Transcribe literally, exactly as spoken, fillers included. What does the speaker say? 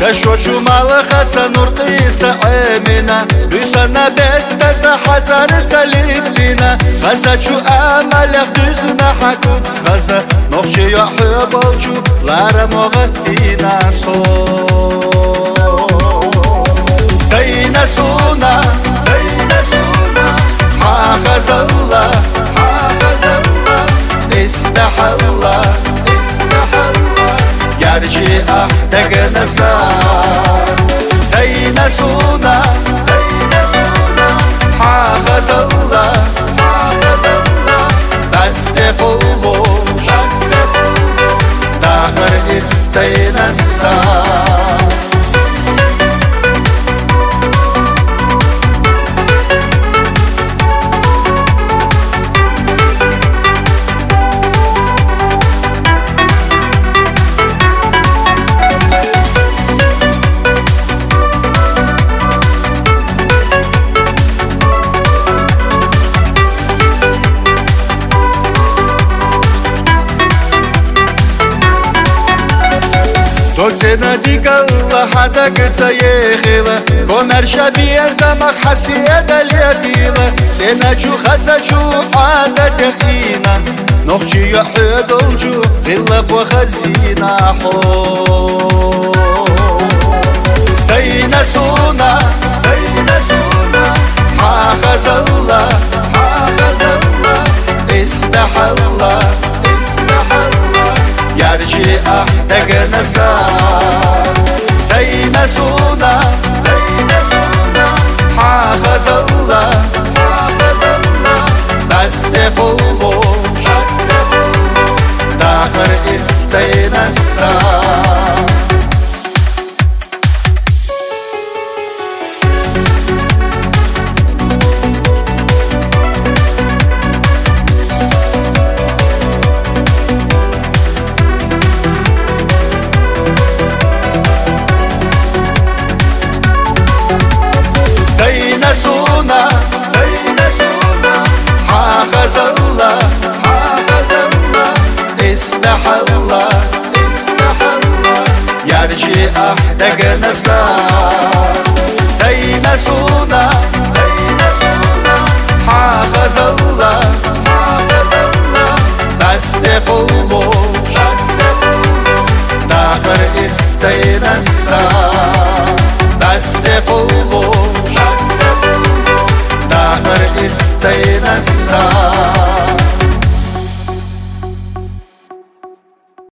تشوشو مالخة نرقيس عيمنا بيسنا بيت حزار تليدنا غزاچو امالخ düzna hakuts غزا نوخشي يحبالچو لارا مغتينا سو بين سونا بين سونا حافظ الله حافظ الله اسمح الله اسمح الله يرجي أحدق نسار بين سونا بين سونا حافظ الله حافظ الله بس قولوش بس قولوش داخل استينا السار توتنا ديك الله حدك تسيخيلا كومر شبيه زمخ حسيد اليبيلا سينا جو خزا جو عادة يقينا نخشي يحيد الجو غلب وخزينا حو بين سونا بين سونا حافظ الله حافظ الله اسمح الله اسمح الله يرجي أحدق نسار بين سونا بين سونا حافظ الله حافظ الله بس قولوش بس قولوش داخل استينا السار سونا بين سونا حافظ الله حافظ الله اسمح الله اسمح الله يرجي أحدق نسار بين سونا بين سونا حافظ الله حافظ الله بس قولوش بس قولوش داخل استينا السار بس قولوش داخل استينا السار